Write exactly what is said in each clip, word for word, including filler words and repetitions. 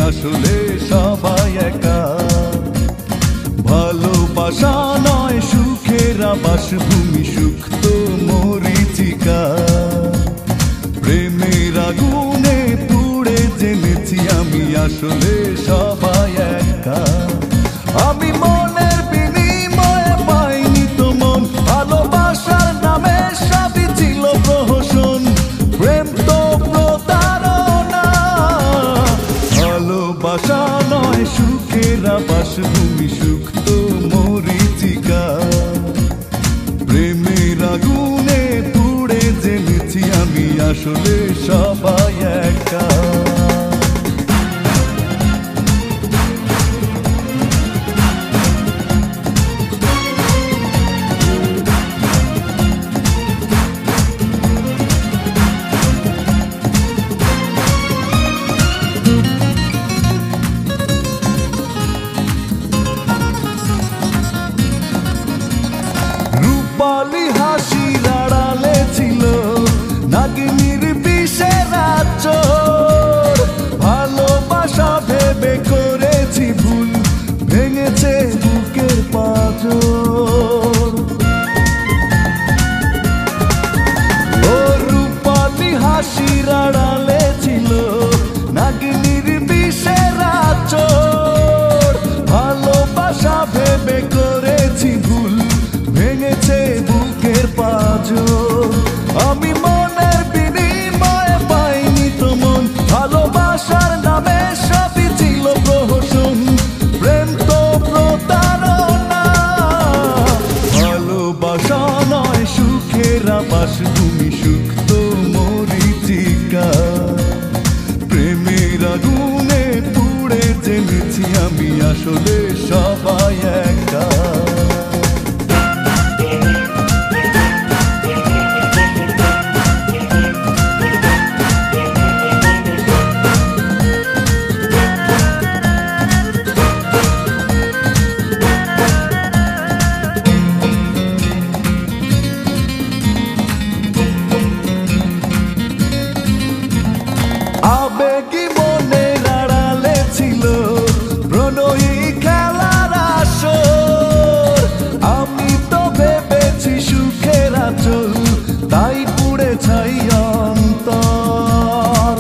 আসলে সবাই একা। ভালোবাসা নয় সুখের আবাসভূমি, সুখ তো মরীচিকা। প্রেমের আগুনে পুড়ে জেনেছি আমি আসলে সবাই একা। আমি মনের বিনিময়ে পাইনি তো মন, ভালোবাসার নামে সবই ছিল প্রহসন। প্রেম তো প্রতারণা, ভালোবাসা নয় সুখের আবাসভূমি, সুখ তো মরীচিকা। প্রেমের আগুনে পুড়ে জেনেছি আমি আসলে সবাই একা। রূপালি হাসির আড়ালে ছিল নাগিনীর বিষের আঁচড়। ভালোবাসা ভেবে করেছি ভুল, ভেঙেছে বুকের পাঁজর। ও রূপালি হাসির আড়ালে ছিল নাগিনীর বিষের আঁচড়। ভালোবাসা ভেবে করেছি ভুল, ভেঙেছে বুকের পাঁজর। আমি মনের বিনিময়ে পাইনি তো মন, ভালোবাসার নামে সবই ছিল প্রহসন। প্রেম তো প্রতারণা, ভালোবাসা নয় সুখের আবাসভূমি, সুখ তো মরীচিকা। প্রেমের আগুনে পুড়ে জেনেছি আমি আসলে সবাই একা। আবেগী মনের আড়ালে ছিল প্রণয়ী খেলার আসর। আমি তো ভেবেছি সুখের আঁচল, তাই পুড়ে ছাই অন্তর।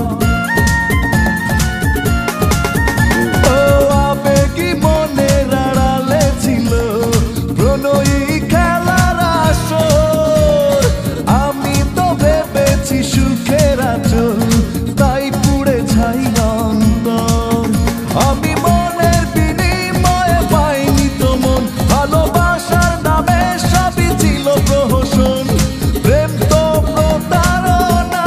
ও আবেগী মনের আড়ালে ছিল প্রণয়ী খেলার আসর। আমি তো ভেবেছি সুখের আঁচল, তাই পুড়ে ছাই অন্তর। আমি মনের বিনিময়ে পাইনি তো মন, ভালোবাসার নামে সবই ছিল প্রহসন। প্রেম তো প্রতারণা,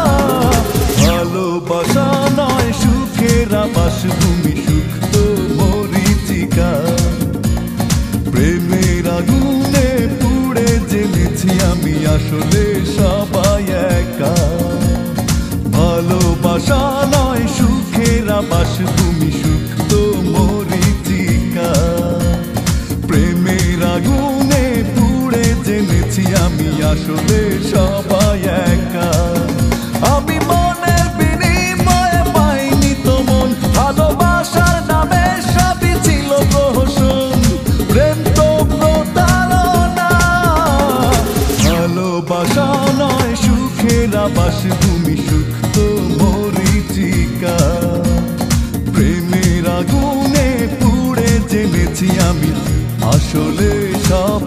ভালোবাসা নয় সুখের আবাসভূমি, সুখ তো মরীচিকা। প্রেমের আগুনে পুড়ে জেনেছি আমি আসলে সবাই একা। ভালোবাসা নয় সুখের আবাসভূমি, সুখ তো মরীচিকা। প্রেমের আগুনে পুড়ে জেনেছি আমি আসলে সবাই একা। আমি মনের বিনিময়ে পাইনি তো মন, ভালোবাসার নামে সবই ছিল প্রহসন। প্রেম তো প্রতারণা, ভালোবাসা নয় সুখের আবাসভূমি, সুখ তো মরীচিকা। প্রেমের আগুনে পুড়ে জেনেছি আমি আসলে সব